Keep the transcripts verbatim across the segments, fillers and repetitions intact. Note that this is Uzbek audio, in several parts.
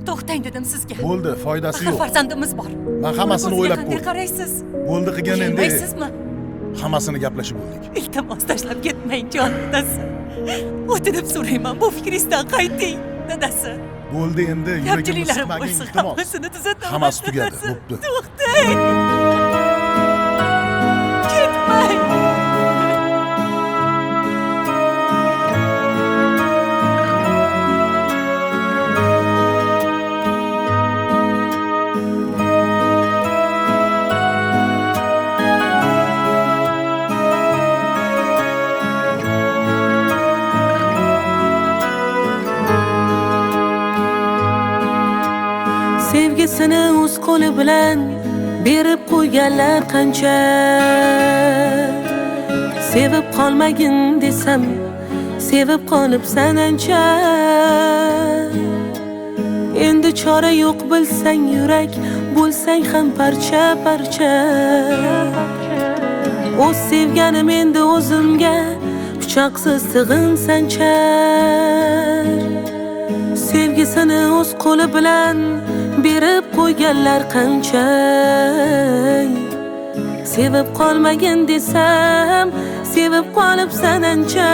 To'xtang dedim sizga. Bo'ldi, foydasi yo'q. Farzandimiz bor. Men hammasini o'ylab ko'rdim. ko'rdim. Qaraysiz. Bo'ldi qilgan endi. Bilmaysizmi? Hammasini gaplashib bo'ldik. Iltimos tashlab ketmang, jon dadasi. O'tinib so'rayman, bu fikringizdan qayting, dadasi. Bo'ldi endi, yuragimni siqmagin, iltimos. Hammasini tuzataman. Hammasi tugadi, bo'pti. To'xtang. Ketmang. Sevgisini o'z qo'li bilan berib qo'yganlar qancha. Sevib qolmagin desam, sevib qolibsan ancha. Endi chora yo'q bilsang yurak, bo'lsang ham parcha parcha. O'z sevganim endi o'zimga pichoqsiz tig'in sanchar. Sevgisini o'z qo'li bilan berib qo'yganlar qancha. Sevib qolmagin desam, sevib qolibsan ancha.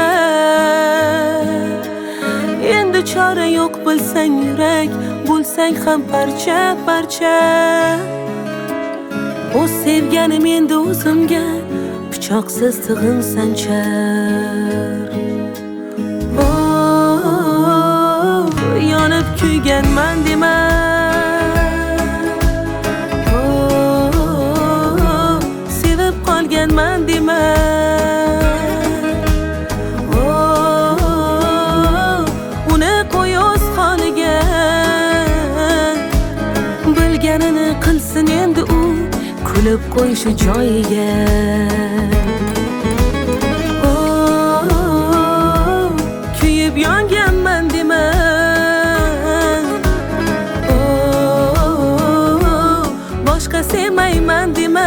Endi chora yo'q bilsang yurak, bo'lsang ham parcha parcha. O'z sevganim endi o'zimga pichoqsiz tig'in sanchar. Oh, yonib kuyganman dema. Man dema. Oh, uni qo'y o'z holiga. Bilganini qilsin endi u, kulib qo'y shu joyiga. Oh, kuyib yonganman dema. Oh, boshqa sevmayman dema.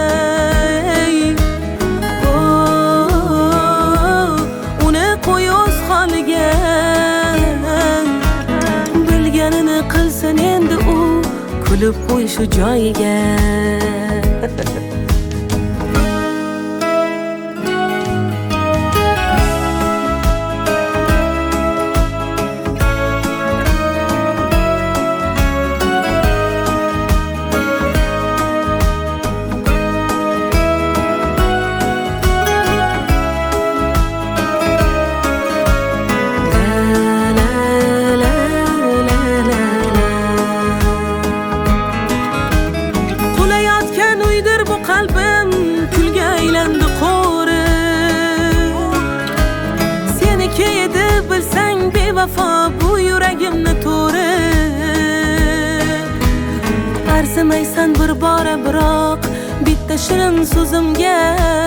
Bilganini qilsin endi u, kulib qo'y shu joyiga. Qalbim kulga aylandi qo'ri. Seniki edi bilsang bevafo bu yuragimni to'ri. Arzimaysan bir bora biroq bitta shirin so'zimga.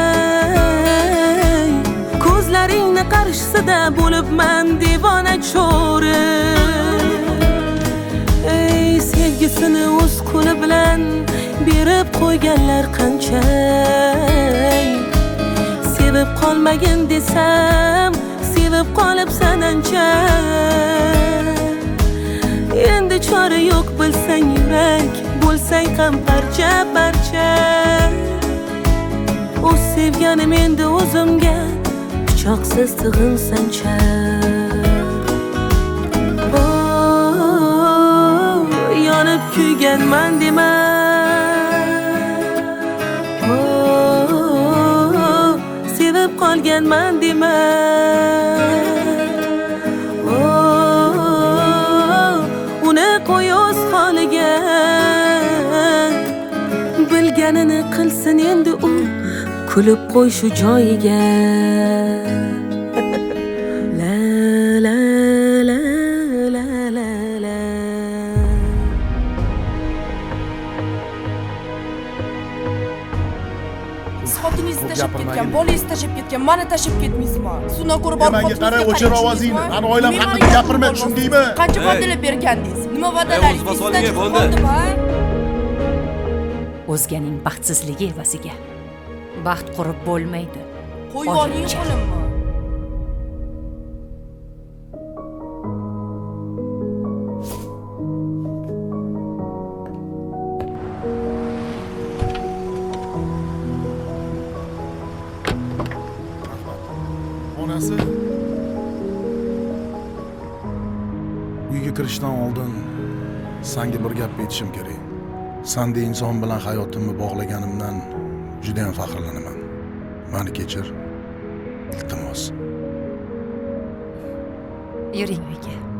Ko'zlaringni qarshisida bo'libman devona cho'ri. Ey sevgisini o'z qo'li bilan berib qo'yganlar qancha. Sevib qolmagin desam, sevib qolibsan ancha. Endi chora yo'q bilsang yurak, bo'lsang ham parcha parcha. O'z sevganim endi o'zimga pichoqsiz tig'in sanchar. Oh, yonib kuyganman dema. Qolganman dema. Oh, uni qo'y o'z holiga. Bilganini qilsin endi u, kulib qo'y shu joyiga. La la la la la la. Xotiningizni tashib ketgan, bolangizni tashib ketgan, meni tashib ketmaysizmi? Suvni ko'rib borib menga qara, o'chir ovozingni. Ani oilam haqida gapirma, tushundingmi? Qancha va'dalar bergandingiz? Nima va'dalaringiz esdan chiqib qoldimi, ha? O'zganing baxtsizligi evaziga baxt qurib bo'lmaydi. Qo'yib oling qo'limni. Uyga kirishdan oldin senga bir gap aytishim kerak. Sanda inson bilan hayotimni bog'laganimdan juda ham faxrlanaman. Meni kechir. Iltimos. Yuring uyga.